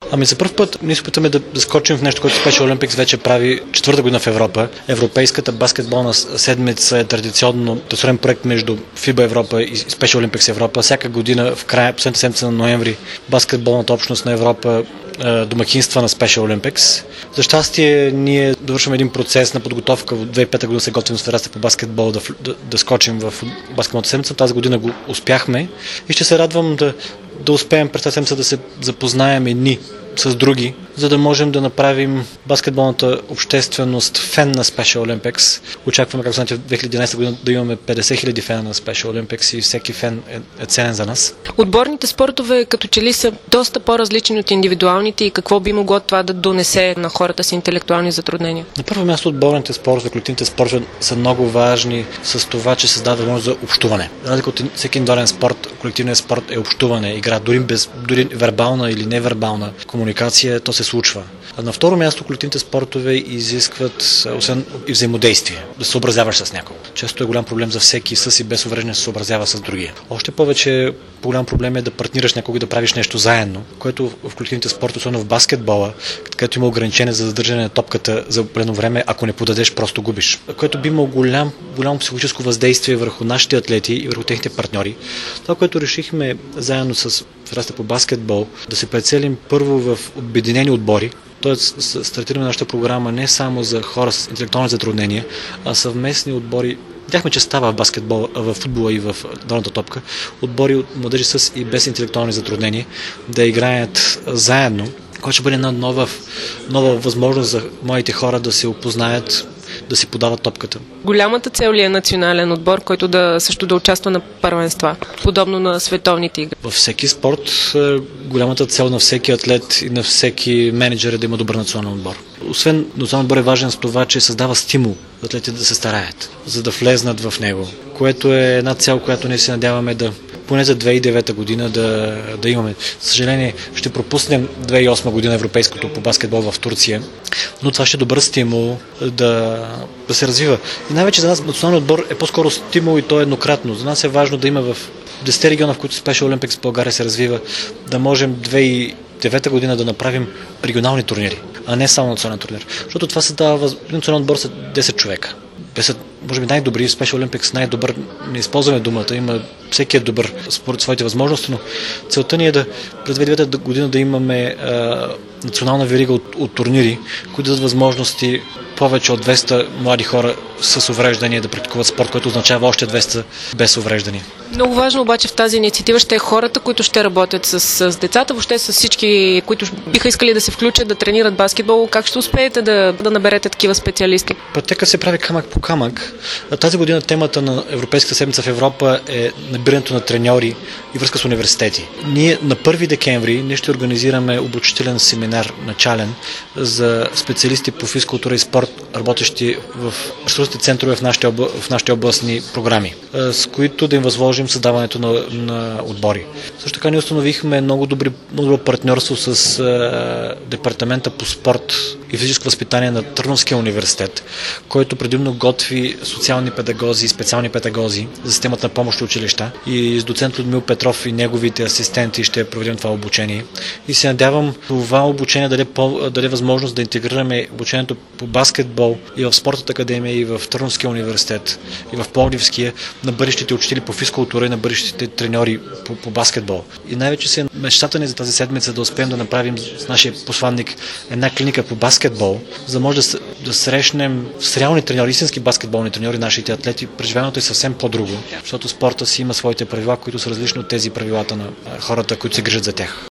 Ами за първ път ние се опитаме да скочим в нещо, което Special Olympics вече прави четвърта година в Европа. Европейската баскетболна седмица е традиционно традиционен проект между FIBA Европа и Special Olympics Европа. Всяка година в края, последната седмица на ноември, баскетболната общност на Европа домакинства на Special Olympics. За щастие, ние довършваме един процес на подготовка. В 2005 година се готвим с Федерацията по баскетбол да скочим в баскетболната седмица. Тази година го успяхме и ще се радвам да успеем през тази седмица да се запознаем едни с други, за да можем да направим баскетболната общественост фен на Special Olympics. Очакваме, както знаете, в 2011 година да имаме 50 000 фена на Special Olympics и всеки фен е ценен за нас. Отборните спортове като че ли са доста по-различни от индивидуалните и какво би могло това да донесе на хората с интелектуални затруднения? На първо място отборните спортове, колективните спортове са много важни с това, че създават възможност за общуване. Разлика от всеки индивидуален спорт, колективният спорт е общуване, игра, дори вербална или невербална комуникация, то се случва. А на второ място колективните спортове изискват освен и взаимодействие, да се съобразяваш с някого. Често е голям проблем за всеки с и без увреждане се съобразява с другия. Още повече голям проблем е да партнираш някого и да правиш нещо заедно, което в колективните спортове, особено в баскетбола, където има ограничение за задържане на топката за определено време, ако не подадеш, просто губиш. Което би имало голямо психологическо въздействие върху нашите атлети и върху техните партньори. Това, което решихме заедно с Федерацията по баскетбол, да се прецелим първо в обединени отбори. Тоест, стартираме нашата програма не само за хора с интелектуални затруднения, а съвместни отбори. Видяхме, че става в баскетбол, в футбола и в долната топка. Отбори от младежи с и без интелектуални затруднения да играят заедно, което ще бъде една нова възможност за моите хора да се опознаят, да си подават топката. Голямата цел ли е национален отбор, който също да участва на първенства, подобно на световните игри? Във всеки спорт голямата цел на всеки атлет и на всеки менеджер е да има добър национален отбор. Освен национален отбор е важен с това, че създава стимул за атлетите да се стараят, за да влезнат в него, което е една цел, която ние се надяваме поне за 2009 година да имаме. За съжаление, ще пропуснем 2008 година европейското по баскетбол в Турция, но това ще е добър стимул да се развива. И най-вече за нас националният отбор е по-скоро стимул и то е еднократно. За нас е важно да има в 10 региона, в които Special Olympics в България се развива, да можем 2009 година да направим регионални турнири, а не само национален турнир. Защото това се дава национален отбор са 10 човека. Може би най-добри, в Special Olympics най-добър, не използваме думата, всеки е добър според своите възможности, но целта ни е през 2009 година да имаме национална верига от турнири, които дадат възможности повече от 200 млади хора с увреждания да практикуват спорт, който означава още 200 без увреждания. Много важно обаче в тази инициатива ще е хората, които ще работят с децата, въобще с всички, които биха искали да се включат, да тренират баскетбол. Как ще успеете да наберете такива специалисти? Пътека се прави камък по камък. Тази година темата на Европейската седмица в Европа е набирането на треньори и връзка с университети. Ние на 1 декември ще организираме обучителен семинар начален за специалисти по физкултура и спорт, работещи в ресурсните центрове в нашите областни програми, с които да им възложим създаването на отбори. Също така ние установихме много добро партньорство с Департамента по спорт и физическо възпитание на Търновския университет, който предимно готви социални педагози и специални педагози за системата на помощни училища. И с доцент Людмил Петров и неговите асистенти ще проведем това обучение. И се надявам това обучение даде възможност да интегрираме обучението по баскетбол и в Спортната академия, и в Търновския университет, и в Пловдивския, на бъдещите учители по физкултура и на бъдещите треньори по баскетбол. И най-вече мечтата ни за тази седмица да успеем да направим с нашия посланник една клиника по баскетбол, за да може да срещнем с реални треньори, истински баскетболни треньори, нашите атлети. Преживяването е съвсем по-друго, защото спорта си има своите правила, които са различни от тези правилата на хората, които се грижат за тях.